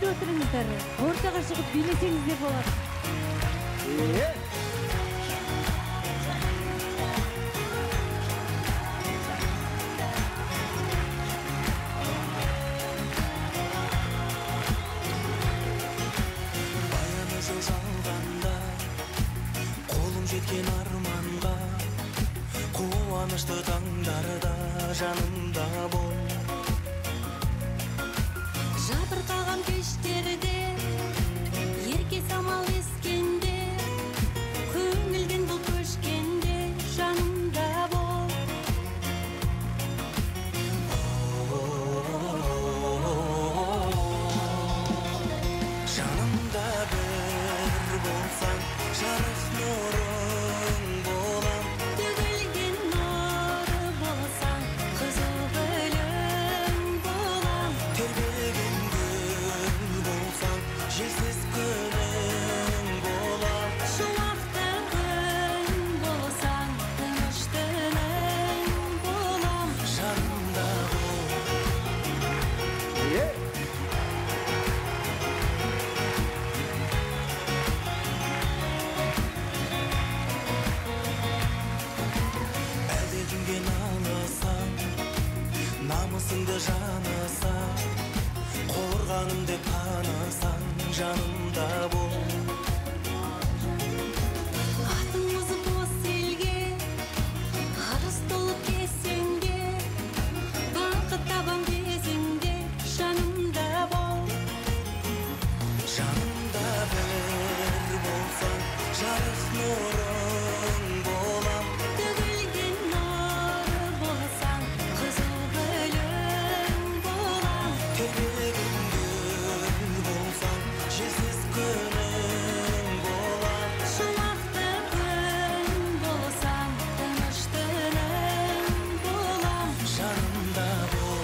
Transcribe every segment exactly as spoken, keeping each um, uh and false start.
көріп отырыңыздар. Ортаға шығып билесеңіздер болады. Баяны жыл жалғанда, қолым жеткен арманға, қуанышты таңдарда жанымда бол. Жабырқаған кештерде, ерке самал ескенде, көңілден бұл көшкенде жанымда бол. Жанымда бір болсаң, жарық нұрың болам. Төгілген нұры болсаң, қызыл гүлің болам. Тербеген гүл болсаң, желсіз күнің болам. Шуақты күн болсаң, тыныш түнің болам. Жанымда бол. Әлде кімге налысаң, намысыңды жанысаң, қорғаным деп танысаң, жанымда бол. Атың озып бос елге, арыс толып кесеңде, бақыт табам кезіңде жанымда бол. Жанымда бір болсаң, жарық нұрың болам. Төгілген нұры болсаң, қызыл гүлің болам. Тербеген гүл болсаң, желсіз күнің болам. Шуақты күн болсаң, тыныш түнің болам. Жанымда бол.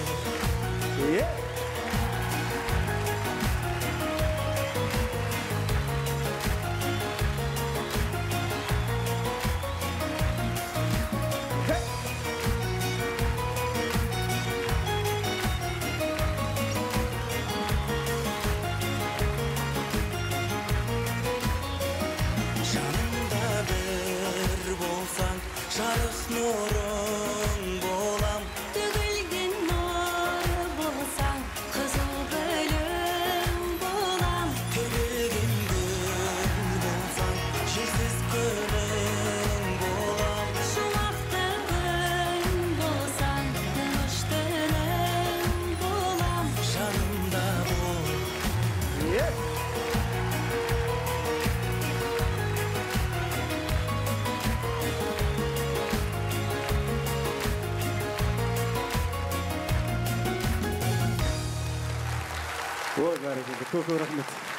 Жанымда бір болсаң, жарық нұрың болам. Төгілген нұры болсаң, қызыл гүлің болам. Тербеген гүл болсаң, желсіз күнің болам. Шуақты күн болсаң, тыныш түнің болам. Жанымда бол. Ой, бәрекелді, көп рахмет.